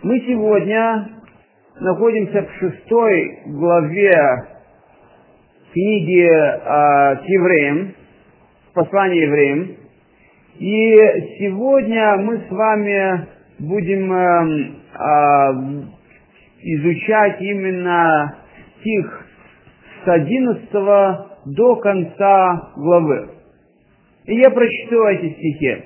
Мы сегодня находимся в 6 главе книги к евреям, послания евреям. И сегодня мы с вами будем изучать именно стих с 11 до конца главы. И я прочту эти стихи.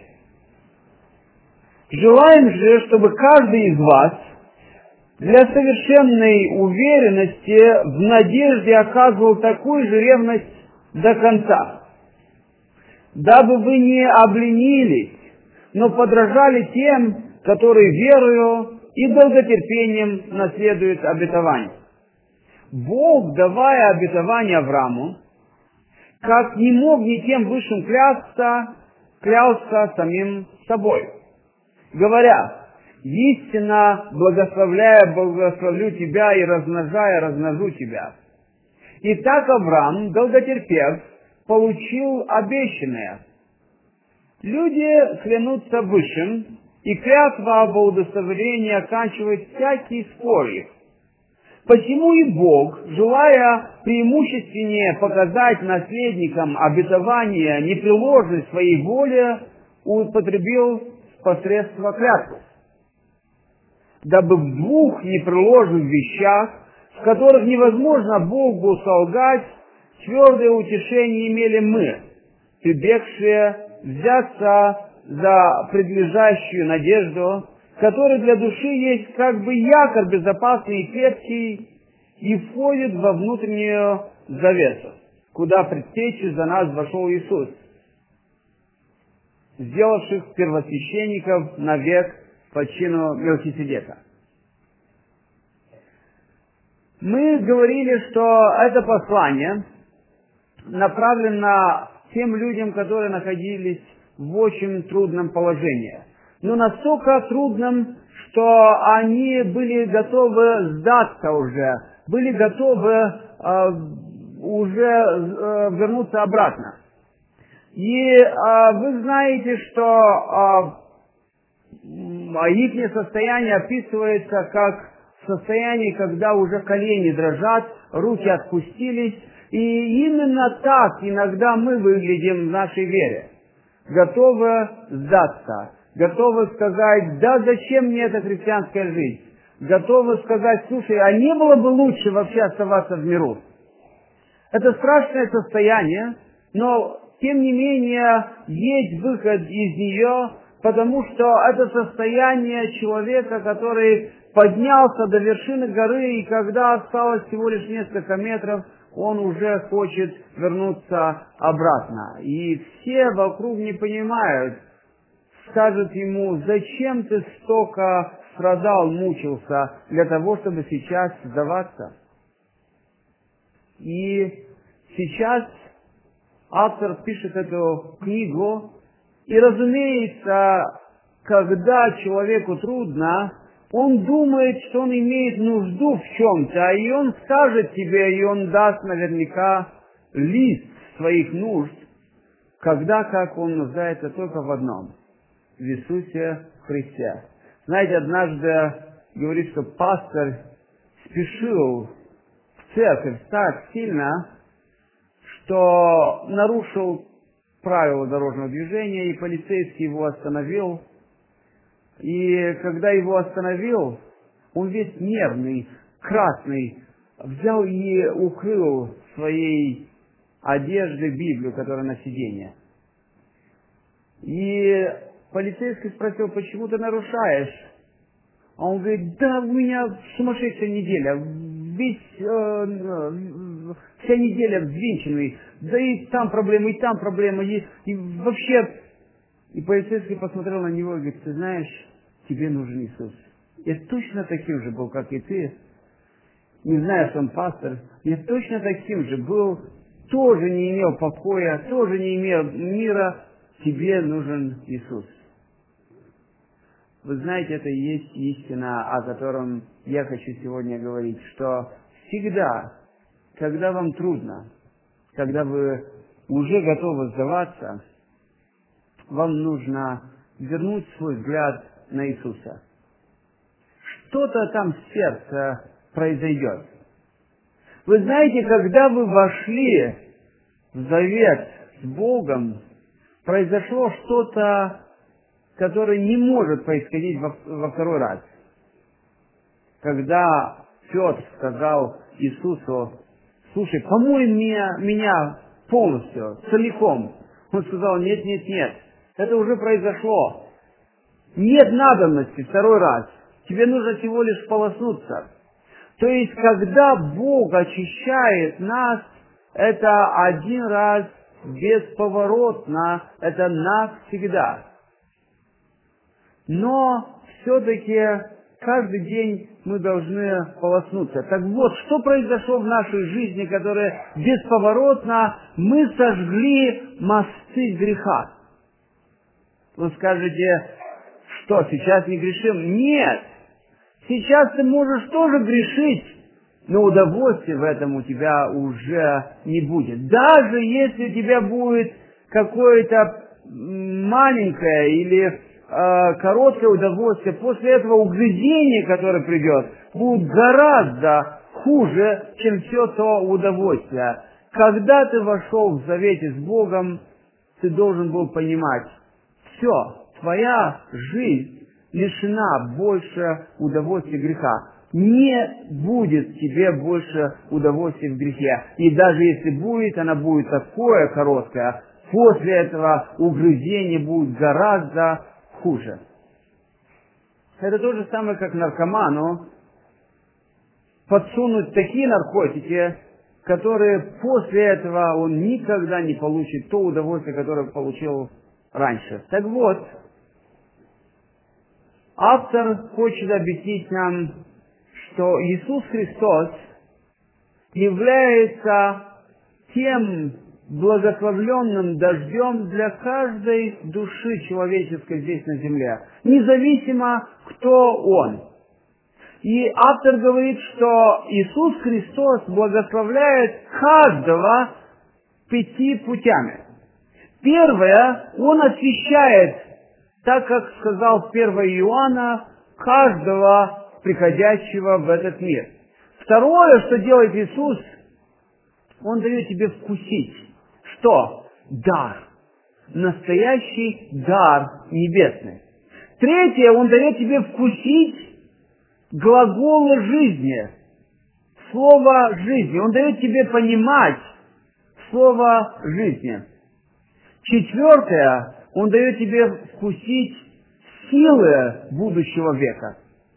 «Желаем же, чтобы каждый из вас для совершенной уверенности в надежде оказывал такую же ревность до конца, дабы вы не обленились, но подражали тем, которые верою и долготерпением наследуют обетование. Бог, давая обетование Аврааму, как не мог никем высшим клялся самим собой, говоря: истинно благословляя, благословлю тебя, и размножая, размножу тебя. И так Авраам, долготерпев, получил обещанное. Люди клянутся высшим, и клятва об удостоверении оканчивает всякий спор их. Посему и Бог, желая преимущественнее показать наследникам обетования непреложность своей воли, употребил посредство клятвы, дабы в двух непреложных вещах, в которых невозможно Богу солгать, твердое утешение имели мы, прибегшие взяться за предлежащую надежду, который для души есть как бы якорь безопасный и крепкий, и входит во внутреннюю завесу, куда предтечью за нас вошел Иисус, сделавших первосвященников навек по чину Мелхиседека». Мы говорили, что это послание направлено тем людям, которые находились в очень трудном положении. Но настолько трудном, что они были готовы сдаться уже, были готовы уже вернуться обратно. И вы знаете, что их состояние описывается как состояние, когда уже колени дрожат, руки отпустились. И именно так иногда мы выглядим в нашей вере. Готовы сдаться, готовы сказать: да зачем мне эта христианская жизнь? Готовы сказать: слушай, а не было бы лучше вообще оставаться в миру? Это страшное состояние, но тем не менее есть выход из нее, потому что это состояние человека, который поднялся до вершины горы, и когда осталось всего лишь несколько метров, он уже хочет вернуться обратно. И все вокруг не понимают, скажут ему: зачем ты столько страдал, мучился для того, чтобы сейчас сдаваться? И сейчас автор пишет эту книгу, и, разумеется, когда человеку трудно, он думает, что он имеет нужду в чем-то, и он скажет тебе, и он даст наверняка лист своих нужд, когда как он нуждается только в одном — в Иисусе Христе. Знаете, однажды говорит, что пастор спешил в церковь так сильно, что нарушил правила дорожного движения, и полицейский его остановил. И когда его остановил, он весь нервный, красный, взял и укрыл своей одеждой Библию, которая на сиденье. И полицейский спросил: почему ты нарушаешь? А он говорит: да у меня сумасшедшая неделя, вся неделя взвинченный, да и там проблемы, и там проблемы, и вообще... И полицейский посмотрел на него и говорит: ты знаешь, тебе нужен Иисус. Я точно таким же был, как и ты. Не знаю, что он пастор. Я точно таким же был. Тоже не имел покоя, тоже не имел мира. Тебе нужен Иисус. Вы знаете, это и есть истина, о котором я хочу сегодня говорить. Что всегда, когда вам трудно, когда вы уже готовы сдаваться, вам нужно вернуть свой взгляд на Иисуса. что-то там в сердце произойдет. Вы знаете, когда вы вошли в завет с Богом, произошло что-то, которое не может происходить во второй раз. Когда Петр сказал Иисусу: слушай, помой меня полностью, целиком. Он сказал: нет, нет, нет, это уже произошло. Нет надобности второй раз. Тебе нужно всего лишь полоснуться. То есть, когда Бог очищает нас, это один раз, бесповоротно, это навсегда. Но все-таки каждый день мы должны полоснуться. Так вот, что произошло в нашей жизни, которое бесповоротно мы сожгли мосты греха? Вы скажете, что сейчас не грешим? Нет! Сейчас ты можешь тоже грешить, но удовольствия в этом у тебя уже не будет. Даже если у тебя будет какое-то маленькое или короткое удовольствие, после этого угрызение, которое придет, будет гораздо хуже, чем все то удовольствие. Когда ты вошел в завете с Богом, ты должен был понимать: все, твоя жизнь лишена больше удовольствия греха. Не будет тебе больше удовольствия в грехе. И даже если будет, она будет такое короткое, после этого угрызение будет гораздо хуже. Это то же самое, как наркоману подсунуть такие наркотики, которые после этого он никогда не получит то удовольствие, которое получил раньше. Так вот, автор хочет объяснить нам, что Иисус Христос является тем благословленным дождем для каждой души человеческой здесь на земле, независимо, кто он. И автор говорит, что Иисус Христос благословляет каждого 5 путями. Первое, Он освящает, так как сказал 1 Иоанна, каждого приходящего в этот мир. Второе, что делает Иисус, Он дает тебе вкусить. Что? Дар. Настоящий дар небесный. Третье, Он дает тебе вкусить глаголы жизни. Слово жизни. Он дает тебе понимать слово жизни. Четвертое, Он дает тебе вкусить силы будущего века.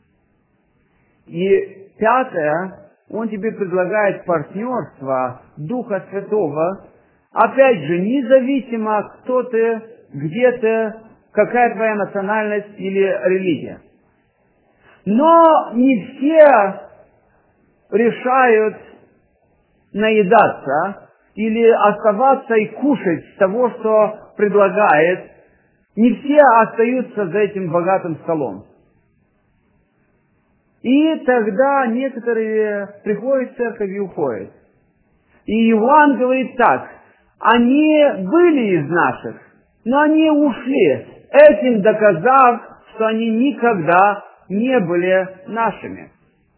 И пятое, Он тебе предлагает партнерство Духа Святого. Опять же, независимо, кто ты, где ты, какая твоя национальность или религия. Но не все решают наедаться или оставаться и кушать с того, что предлагает. Не все остаются за этим богатым столом. И тогда некоторые приходят в церковь и уходят. И Иоанн говорит так: они были из наших, но они ушли, этим доказав, что они никогда не были нашими.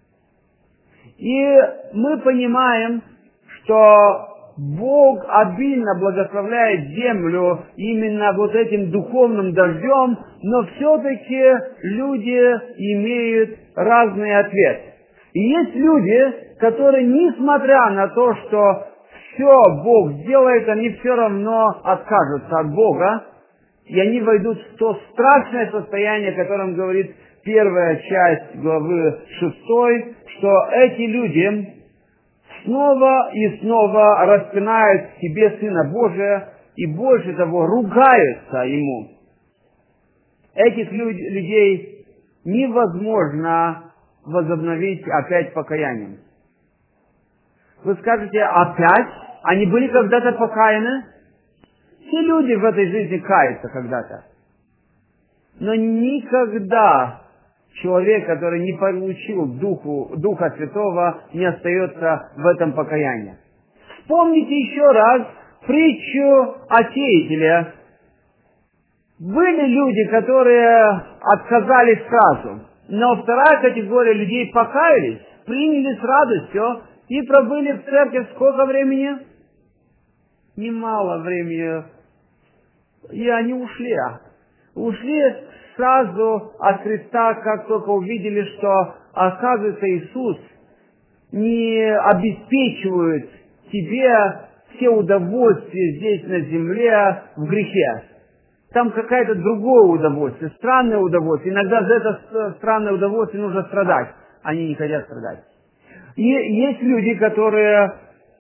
И мы понимаем, что Бог обильно благословляет землю именно вот этим духовным дождем, но все-таки люди имеют разный ответ. И есть люди, которые, несмотря на то, что все Бог сделает, они все равно откажутся от Бога, и они войдут в то страшное состояние, о котором говорит первая часть главы 6, что эти люди снова и снова распинают в себе Сына Божия и, больше того, ругаются Ему. Этих людей невозможно возобновить опять покаянием. Вы скажете: опять? Они были когда-то покаяны? Все люди в этой жизни каются когда-то. Но никогда человек, который не получил Духа Святого, не остается в этом покаянии. Вспомните еще раз притчу о сеятеле. Были люди, которые отказались сразу. Но вторая категория людей покаялись, приняли с радостью и пробыли в церкви сколько времени? Немало времени. И они ушли. Ушли сразу от Христа, как только увидели, что, оказывается, Иисус не обеспечивает тебе все удовольствия здесь на земле в грехе. Там какое-то другое удовольствие, странное удовольствие. Иногда за это странное удовольствие нужно страдать. Они не хотят страдать. И есть люди, которые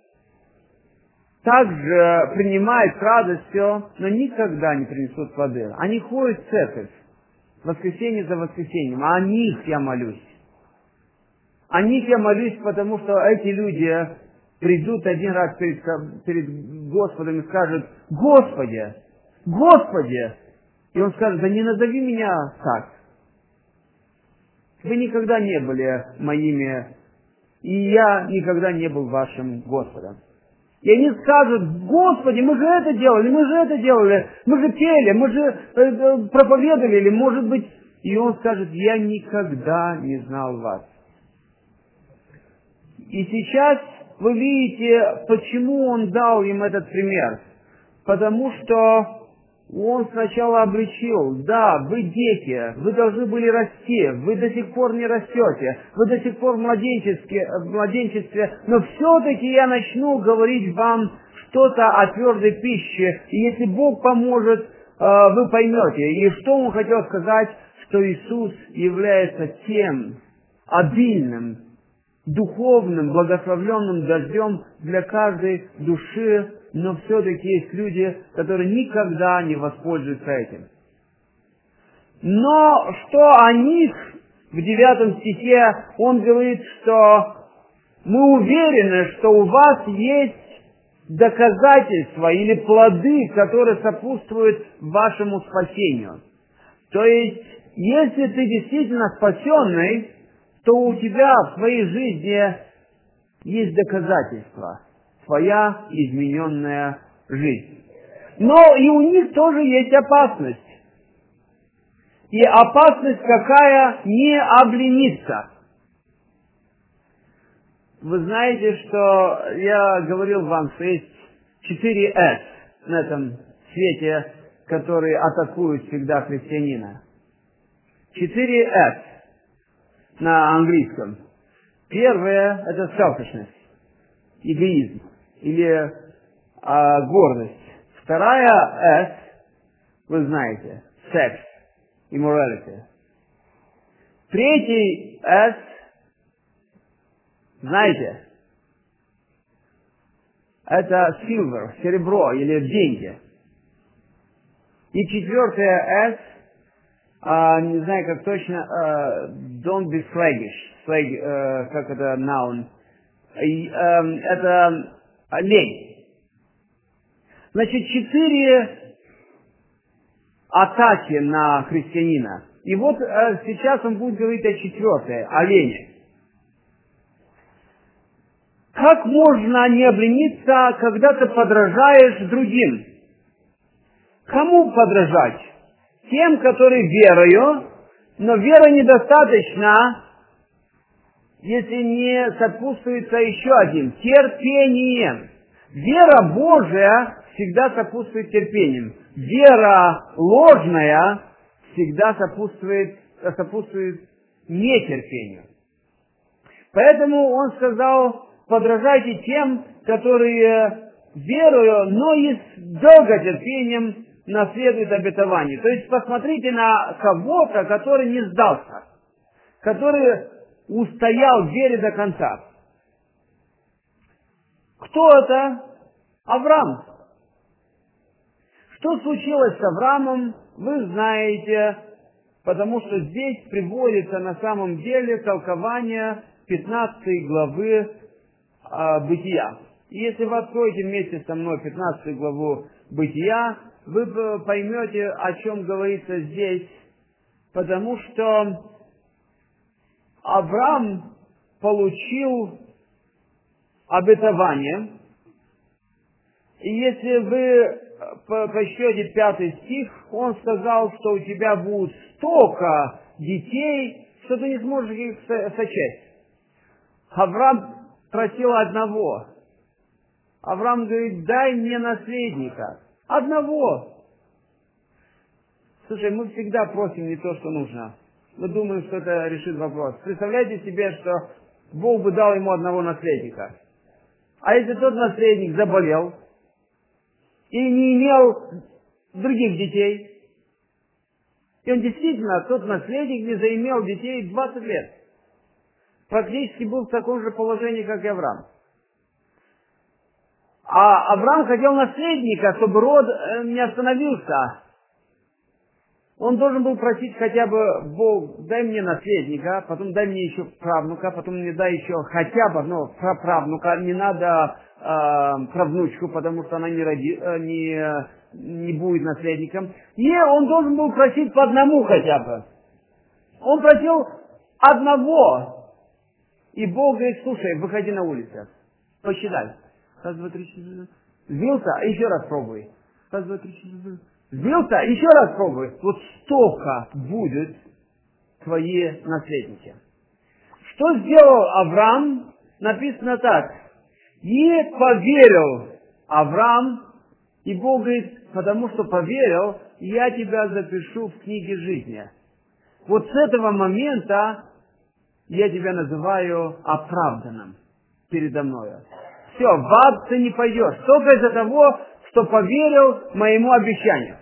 также принимают с радостью, но никогда не принесут плоды. Они ходят в церковь воскресенье за воскресеньем, а о них я молюсь. О них я молюсь, потому что эти люди придут один раз перед Господом и скажут: «Господи! Господи!» И Он скажет: «Да не назови меня так. Вы никогда не были моими, и я никогда не был вашим Господом». И они скажут: «Господи, мы же это делали, мы же пели, мы же проповедовали, или может быть...» И Он скажет: «Я никогда не знал вас». И сейчас вы видите, почему Он дал им этот пример. Потому что Он сначала обличил: да, вы дети, вы должны были расти, вы до сих пор не растете, вы до сих пор в младенчестве, но все-таки я начну говорить вам что-то о твердой пище, и если Бог поможет, вы поймете. И что Он хотел сказать? Что Иисус является тем обильным, духовным, благословленным дождем для каждой души, но все-таки есть люди, которые никогда не воспользуются этим. Но что о них в 9 стихе он говорит, что мы уверены, что у вас есть доказательства или плоды, которые сопутствуют вашему спасению. То есть, если ты действительно спасенный, то у тебя в своей жизни есть доказательства, твоя измененная жизнь. Но и у них тоже есть опасность. И опасность какая? Не облениться. Вы знаете, что я говорил вам, что есть 4 «С» на этом свете, которые атакуют всегда христианина. 4 «С» на английском. Первое – это selfishness, эгоизм или гордость. Вторая «С», вы знаете, секс, immorality. Третий «С», знаете, это silver, серебро или деньги. И четвертое «С», не знаю как точно, don't be sluggish, как это noun, это лень. Значит, 4 атаки на христианина. И вот сейчас он будет говорить о 4-й, о лени. Как можно не облениться, когда ты подражаешь другим? Кому подражать? Тем, которые верою, но вера недостаточно, если не сопутствуется еще один – терпением. Вера Божия всегда сопутствует терпением. Вера ложная всегда сопутствует нетерпению. Поэтому он сказал: подражайте тем, которые верою, но и с долготерпением наследуют обетование. То есть посмотрите на кого-то, который не сдался, который устоял в вере до конца. Кто это? Авраам. Что случилось с Авраамом, вы знаете, потому что здесь приводится на самом деле толкование 15 главы Бытия. И если вы откроете вместе со мной 15 главу Бытия, вы поймете, о чем говорится здесь, потому что Авраам получил обетование, и если вы прочтете 5 стих, он сказал, что у тебя будут столько детей, что ты не сможешь их сочесть. Авраам просил одного. Авраам говорит, дай мне наследника. Одного. Слушай, мы всегда просим не то, что нужно. Мы думаем, что это решит вопрос. Представляете себе, что Бог бы дал ему одного наследника. А если тот наследник заболел и не имел других детей, и он действительно, тот наследник, не заимел детей 20 лет, практически был в таком же положении, как и Авраам. А Авраам хотел наследника, чтобы род не остановился. Он должен был просить хотя бы, Бог, дай мне наследника, потом дай мне еще правнука, потом мне дай еще хотя бы одного праправнука, не надо правнучку, потому что она не будет наследником. Не, он должен был просить по одному хотя бы. Он просил одного. И Бог говорит, слушай, выходи на улицу, посчитай. Раз, два, три, четыре. Сбился, еще раз пробуй. Раз, два, три, четыре. Сбился, еще раз пробуй. Вот столько будет твои наследники. Что сделал Авраам? Написано так. И поверил Авраам, и Бог говорит, потому что поверил, я тебя запишу в книге жизни. Вот с этого момента я тебя называю оправданным передо мною. Все, в ад ты не пойдешь. Только из-за того, что поверил моему обещанию.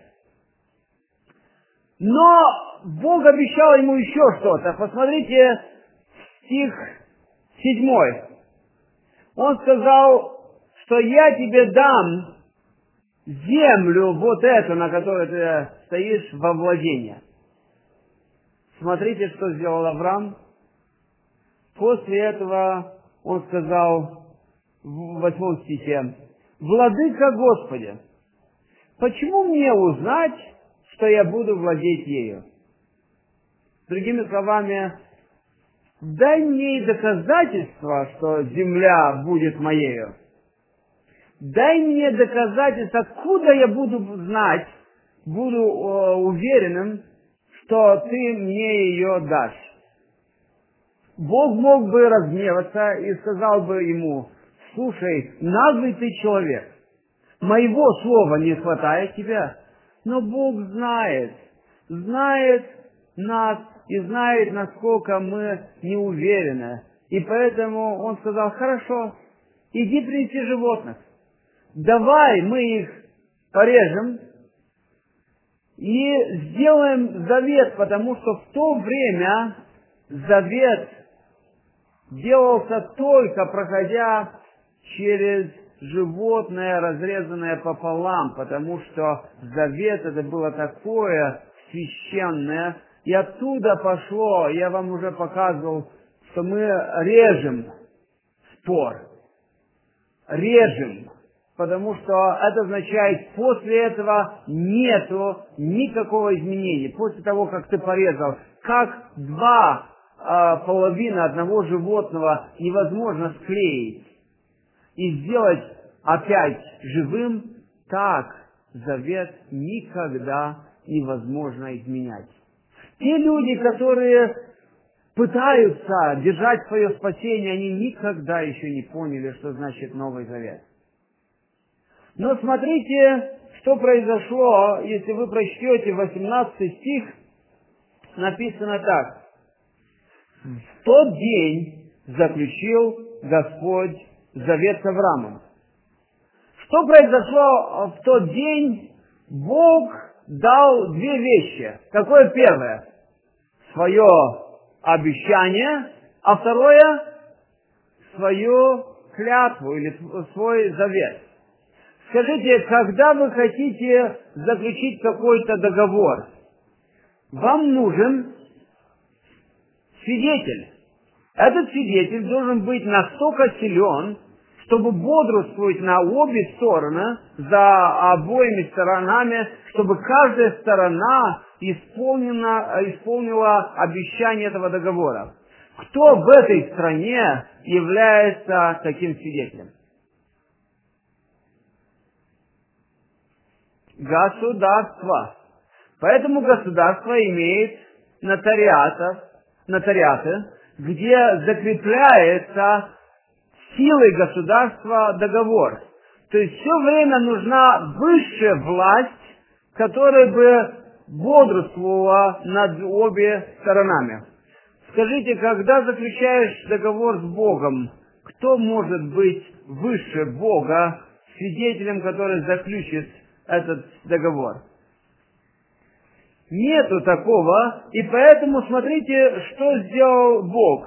Но Бог обещал ему еще что-то. Посмотрите, стих 7. Он сказал, что я тебе дам землю вот эту, на которой ты стоишь, во владение. Смотрите, что сделал Авраам. После этого он сказал в 8 стихе, «Владыка Господи, почему мне узнать, что я буду владеть ею?» Другими словами, дай мне и доказательства, что земля будет моею. Дай мне доказательства, откуда я буду знать, буду уверенным, что ты мне ее дашь. Бог мог бы разгневаться и сказал бы ему, слушай, наглый ты человек, моего слова не хватает тебя. Но Бог знает нас и знает, насколько мы не уверены. И поэтому Он сказал, хорошо, иди принеси животных. Давай мы их порежем и сделаем завет, потому что в то время завет делался только проходя через животное, разрезанное пополам, потому что завет это было такое священное, и оттуда пошло, я вам уже показывал, что мы режем спор, режем, потому что это означает, после этого нету никакого изменения, после того, как ты порезал, как два половины одного животного невозможно склеить и сделать опять живым, так завет никогда невозможно изменять. Те люди, которые пытаются держать свое спасение, они никогда еще не поняли, что значит Новый Завет. Но смотрите, что произошло, если вы прочтете 18 стих, написано так. В тот день заключил Господь завет с Авраамом. Что произошло в тот день? Бог дал две вещи. Какое первое? Свое обещание, а второе свою клятву или свой завет. Скажите, когда вы хотите заключить какой-то договор, вам нужен свидетель. Этот свидетель должен быть настолько силен, чтобы бодрствовать на обе стороны, за обоими сторонами, чтобы каждая сторона исполнила обещание этого договора. Кто в этой стране является таким свидетелем? Государство. Поэтому государство имеет нотариатов, нотариаты, где закрепляется силой государства договор. То есть все время нужна высшая власть, которая бы бодрствовала над обе сторонами. Скажите, когда заключаешь договор с Богом, кто может быть выше Бога, свидетелем, который заключит этот договор? Нету такого, и поэтому смотрите, что сделал Бог.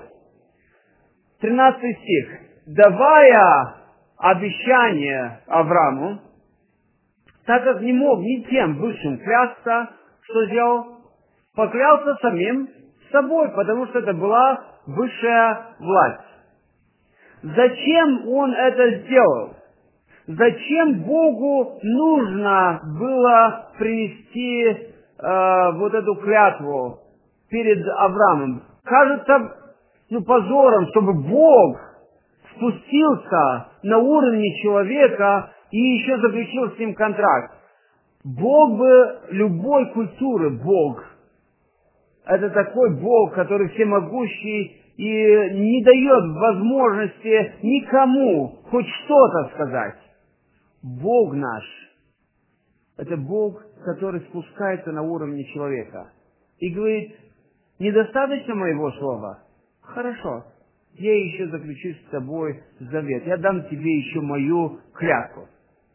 13 стих. Давая обещание Аврааму, так как не мог ни тем высшим клясться, что сделал? Поклялся самим собой, потому что это была высшая власть. Зачем он это сделал? Зачем Богу нужно было принести вот эту клятву перед Авраамом? Кажется, позором, чтобы Бог спустился на уровень человека и еще заключил с ним контракт. Бог бы любой культуры, Бог, это такой Бог, который всемогущий и не дает возможности никому хоть что-то сказать. Бог наш – это Бог, который спускается на уровне человека и говорит: недостаточно моего слова? Хорошо, я еще заключу с тобой завет, я дам тебе еще мою клятву.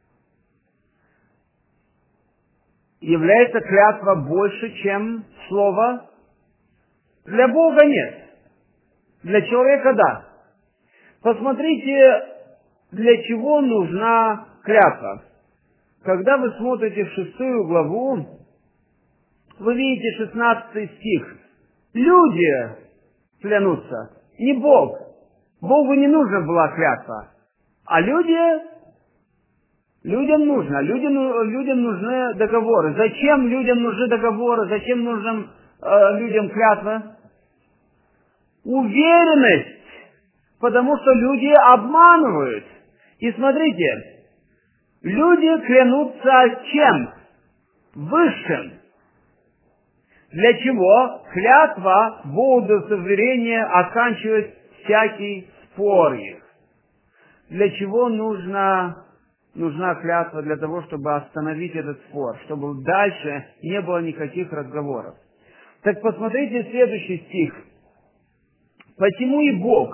Является клятва больше, чем слово? Для Бога нет. Для человека да. Посмотрите, для чего нужна клятва. Когда вы смотрите в 6 главу, вы видите 16 стих. Люди клянутся, не Бог. Богу не нужна была клятва. А людям нужно. Людям нужны договоры. Зачем людям нужны договоры? Зачем нужна людям клятва? Уверенность. Потому что люди обманывают. И смотрите, люди клянутся чем? Высшим. Для чего? Клятва в удостоверение оканчивает всякий спор их. Для чего нужна клятва? Для того, чтобы остановить этот спор, чтобы дальше не было никаких разговоров. Так посмотрите следующий стих. Посему и Бог,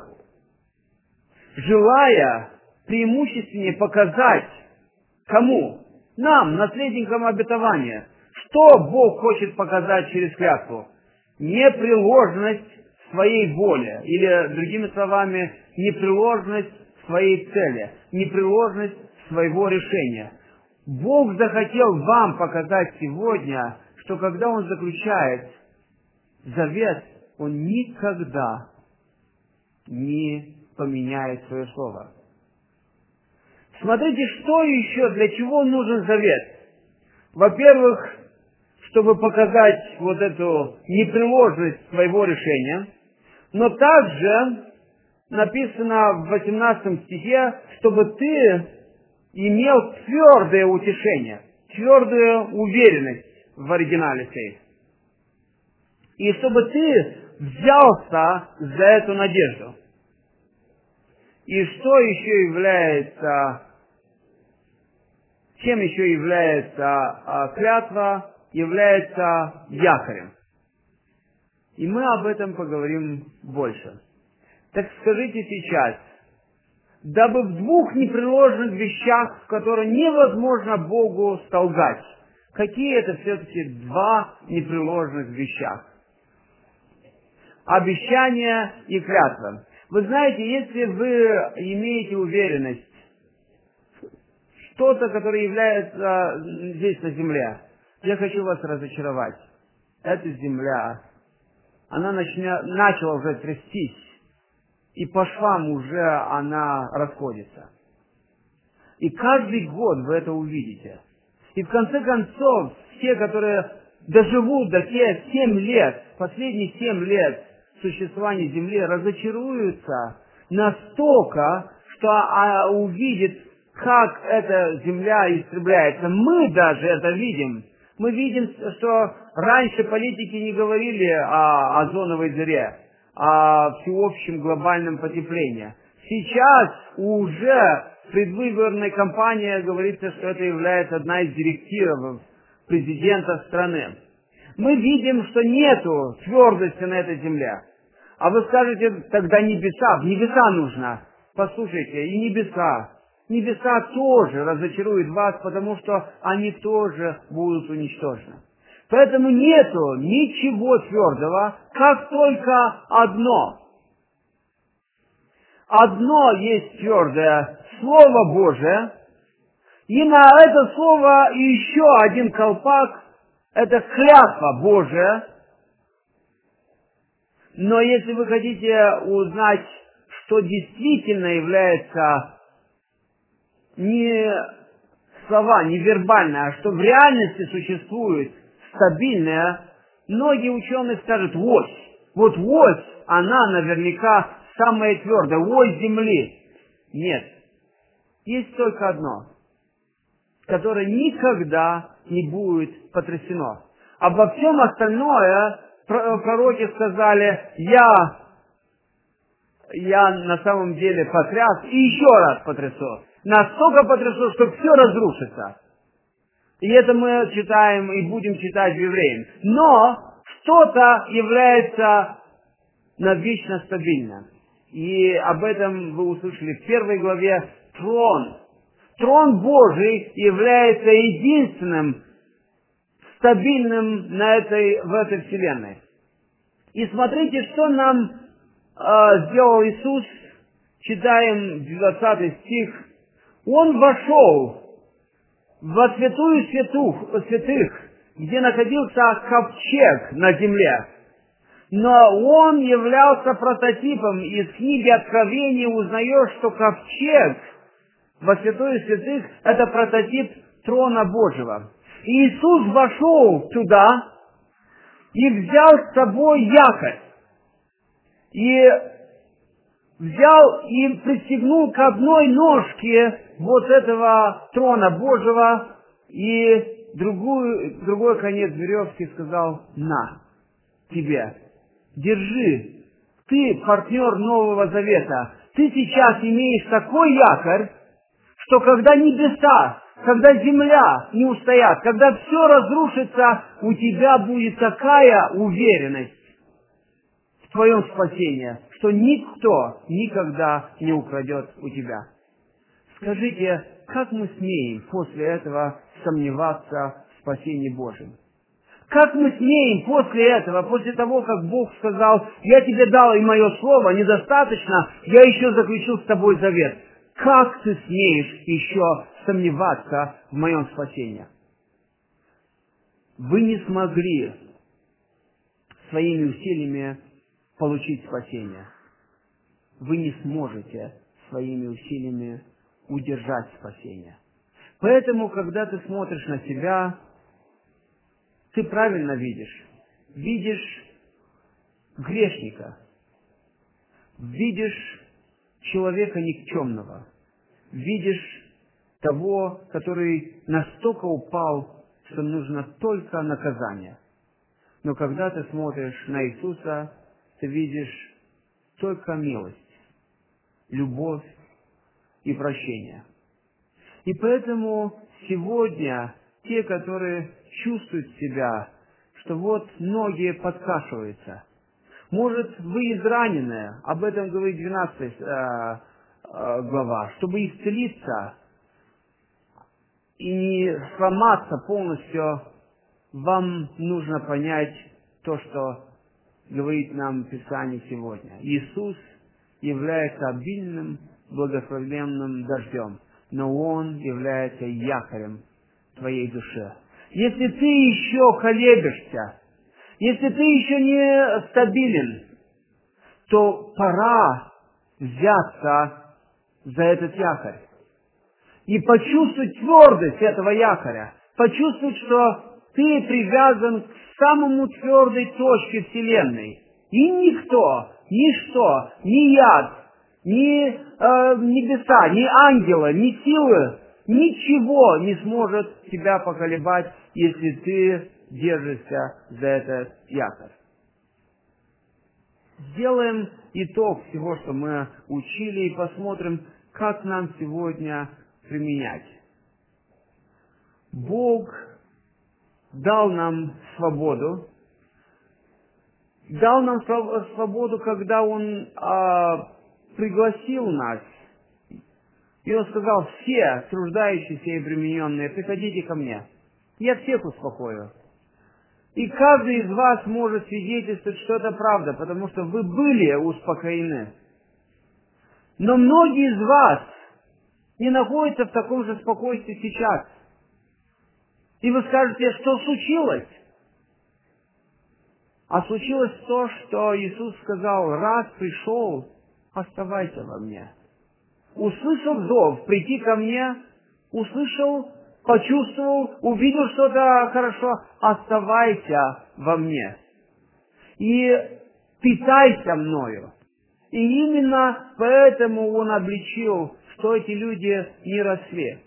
желая преимущественнее показать кому? Нам, наследникам обетования. Что Бог хочет показать через клятву? Непреложность своей воли. Или, другими словами, непреложность своей цели. Непреложность своего решения. Бог захотел вам показать сегодня, что когда Он заключает завет, Он никогда не поменяет свое слово. Смотрите, что еще, для чего нужен завет. Во-первых, чтобы показать вот эту непреложность своего решения, но также написано в 18 стихе, чтобы ты имел твердое утешение, твердую уверенность в оригинале стоит. И чтобы ты взялся за эту надежду. И что еще является, чем еще является клятва? Является якорем. И мы об этом поговорим больше. Так скажите сейчас, дабы в двух непреложных вещах, в которые невозможно Богу солгать, какие это все-таки два непреложных вещах? Обещание и клятва. Вы знаете, если вы имеете уверенность, что-то, которое является здесь на земле, я хочу вас разочаровать. Эта земля, она начала уже трястись, и по швам уже она расходится. И каждый год вы это увидите. И в конце концов, все, которые доживут до тех 7 лет, последних 7 лет существования Земли, разочаруются настолько, что увидят, как эта Земля истребляется. Мы даже это видим. Мы видим, что раньше политики не говорили о озоновой дыре, о всеобщем глобальном потеплении. Сейчас уже в предвыборной кампании говорится, что это является одна из директив президента страны. Мы видим, что нету твердости на этой земле. А вы скажете, тогда небеса, в небеса нужно. Послушайте, и небеса. Небеса тоже разочаруют вас, потому что они тоже будут уничтожены. Поэтому нету ничего твердого, как только одно. Одно есть твердое Слово Божие, и на это Слово еще один колпак, это клятва Божия. Но если вы хотите узнать, что действительно является не слова, не вербальное, а что в реальности существует стабильное, многие ученые скажут ось. Вот ось, она наверняка самая твердая, ось Земли. Нет. Есть только одно, которое никогда не будет потрясено. Обо всем остальное пророки сказали, я на самом деле потряс и еще раз потрясу. Настолько потрясу, что все разрушится. И это мы читаем и будем читать в Евреям. Но что-то является навечно стабильным. И об этом вы услышали в 1 главе трон. Трон Божий является единственным стабильным в этой вселенной. И смотрите, что нам сделал Иисус. Читаем 20 стих. Он вошел во святую святых, где находился ковчег на земле. Но он являлся прототипом. Из книги Откровения узнаешь, что ковчег во святую святых – это прототип трона Божьего. И Иисус вошел туда и взял с собой якорь. И взял и пристегнул к одной ножке вот этого трона Божьего, и другой конец веревки сказал: на, тебе, держи, ты партнер Нового Завета, ты сейчас имеешь такой якорь, что когда небеса, когда земля не устоят, когда все разрушится, у тебя будет такая уверенность в твоем спасении, что никто никогда не украдет у тебя. Скажите, как мы смеем после этого сомневаться в спасении Божьем? Как мы смеем после этого, после того, как Бог сказал: я тебе дал и мое слово, недостаточно, я еще заключил с тобой завет. Как ты смеешь еще сомневаться в моем спасении? Вы не смогли своими усилиями получить спасение. Вы не сможете своими усилиями удержать спасение. Поэтому, когда ты смотришь на себя, ты правильно видишь. Видишь грешника. Видишь человека никчемного. Видишь того, который настолько упал, что нужно только наказание. Но когда ты смотришь на Иисуса, ты видишь только милость, любовь и прощение. И поэтому сегодня те, которые чувствуют себя, что вот ноги подкашиваются, может, вы израненные, об этом говорит 12 глава, чтобы исцелиться и не сломаться полностью, вам нужно понять то, что говорит нам Писание сегодня. Иисус является обильным, благословенным дождем, но Он является якорем твоей душе. Если ты еще колеблешься, если ты еще не стабилен, то пора взяться за этот якорь и почувствовать твердость этого якоря, почувствовать, что ты привязан к самому твердой точке Вселенной. И никто, ничто, ни яд, ни небеса, ни ангелы, ни силы, ничего не сможет тебя поколебать, если ты держишься за этот якорь. Сделаем итог всего, что мы учили, и посмотрим, как нам сегодня применять. Бог дал нам свободу. Дал нам свободу, когда Он пригласил нас. И Он сказал: все труждающиеся и обремененные, приходите ко мне. Я всех успокою. И каждый из вас может свидетельствовать, что это правда, потому что вы были успокоены. Но многие из вас не находятся в таком же спокойствии сейчас. И вы скажете: что случилось? А случилось то, что Иисус сказал: раз пришел, оставайся во мне. Услышал зов прийти ко мне, услышал, почувствовал, увидел что-то хорошо, оставайся во мне. И питайся мною. И именно поэтому Он обличил, что эти люди не росли.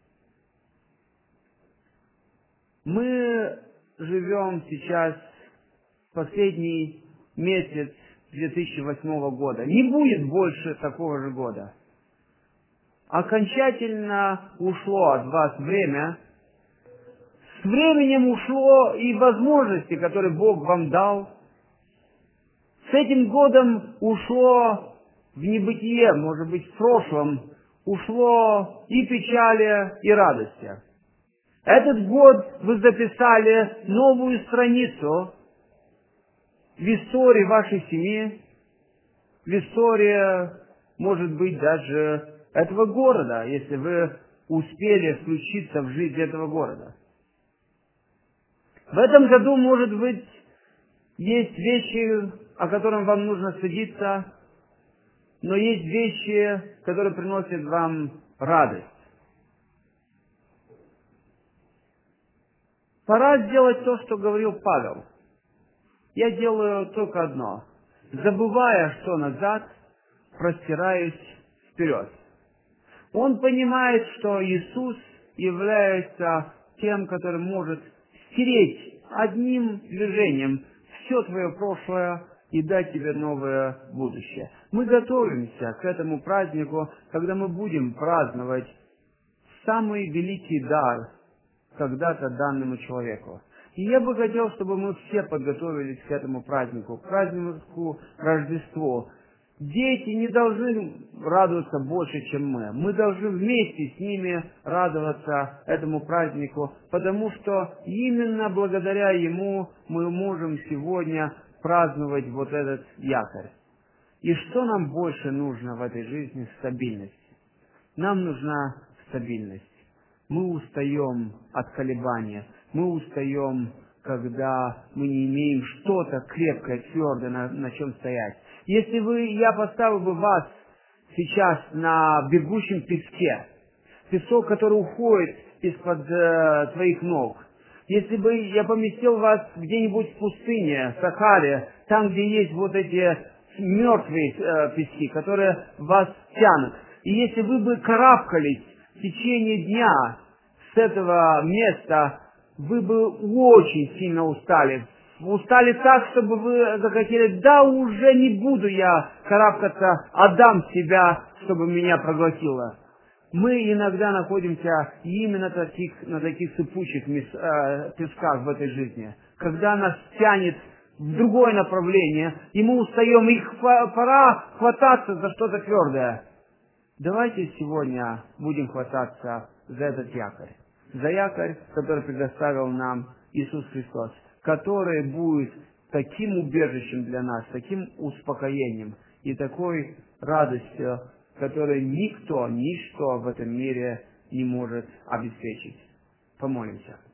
Мы живем сейчас последний месяц 2008 года. Не будет больше такого же года. Окончательно ушло от вас время. С временем ушло и возможности, которые Бог вам дал. С этим годом ушло в небытие, может быть, в прошлом, ушло и печали, и радости. Этот год вы записали новую страницу в истории вашей семьи, в истории, может быть, даже этого города, если вы успели включиться в жизнь этого города. В этом году, может быть, есть вещи, о которых вам нужно садиться, но есть вещи, которые приносят вам радость. Пора сделать то, что говорил Павел. Я делаю только одно. Забывая, что назад, простираюсь вперед. Он понимает, что Иисус является тем, который может стереть одним движением все твое прошлое и дать тебе новое будущее. Мы готовимся к этому празднику, когда мы будем праздновать самый великий дар, когда-то данному человеку. И я бы хотел, чтобы мы все подготовились к этому празднику, к празднику Рождеству. Дети не должны радоваться больше, чем мы. Мы должны вместе с ними радоваться этому празднику, потому что именно благодаря ему мы можем сегодня праздновать вот этот якорь. И что нам больше нужно в этой жизни? Стабильность. Нам нужна стабильность. Мы устаем от колебания. Мы устаем, когда мы не имеем что-то крепкое, твердое, на чем стоять. Если я поставил бы вас сейчас на бегущем песке, песок, который уходит из-под твоих ног, если бы я поместил вас где-нибудь в пустыне, в Сахаре, там, где есть вот эти мертвые пески, которые вас тянут, и если вы бы карабкались в течение дня с этого места, вы бы очень сильно устали. Устали так, чтобы вы захотели: да уже не буду я карабкаться, отдам себя, чтобы меня проглотило. Мы иногда находимся именно на таких сыпучих песках в этой жизни, когда нас тянет в другое направление, и мы устаем, и пора хвататься за что-то твердое. Давайте сегодня будем хвататься за этот якорь. За якорь, который предоставил нам Иисус Христос, который будет таким убежищем для нас, таким успокоением и такой радостью, которую никто, ничто в этом мире не может обеспечить. Помолимся.